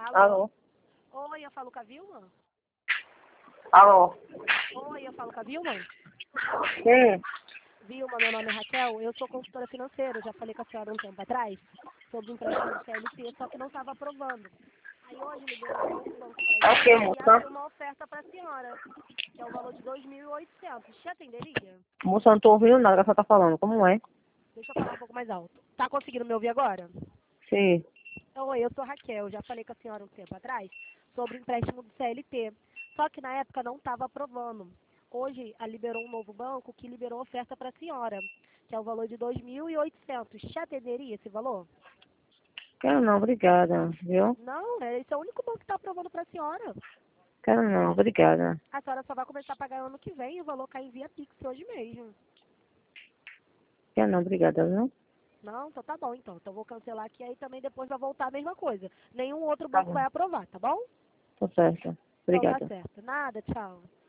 Alô? Oi, eu falo com a Vilma? Alô? Oi, eu falo com a Vilma? Sim. Vilma, meu nome é Raquel, eu sou consultora financeira, eu já falei com a senhora um tempo atrás sobre empréstimo do CLT, só que não estava aprovando. Aí hoje liberou um novo banco para É o que, gente e moça? abriu uma oferta para a senhora, que é o valor de 2.800. Te atenderia? Moça, eu não tô ouvindo nada que você tá falando. Como é? Deixa eu falar um pouco mais alto. Tá conseguindo me ouvir agora? Sim. Oi, eu sou Raquel, já falei com a senhora um tempo atrás sobre empréstimo do CLT, só que na época não estava aprovando. Hoje liberou um novo banco que liberou oferta para a senhora, que é o valor de 2.800. Te atenderia esse valor? Quero não, obrigada. Viu? Não, esse é o único banco que está aprovando para a senhora. Quero não, obrigada. A senhora só vai começar a pagar ano que vem e o valor cai via Pix hoje mesmo. Quero não, obrigada, viu? Não, então tá bom então. Então vou cancelar aqui aí também depois vai voltar a mesma coisa. Nenhum outro Tá banco bom. vai aprovar, tá bom? Tô certo. Então tá Obrigada. certo. Nada, tchau.